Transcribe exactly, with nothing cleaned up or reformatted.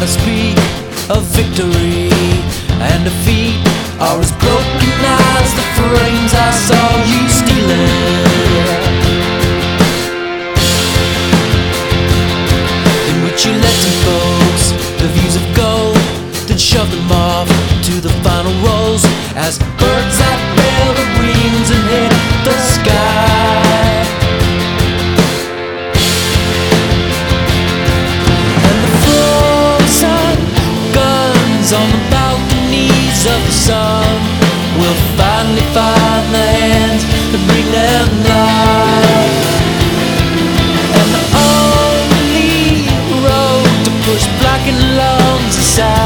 must be a victory, and defeat are as broken as the frames I saw you stealing, in which you let some folks the views of gold, then shove them off to the final rows as birds that bear the wings and hit the sky. And the frozen guns on the balconies of the sun will finally find the hands that bring them life. And the only road to push blackened lungs aside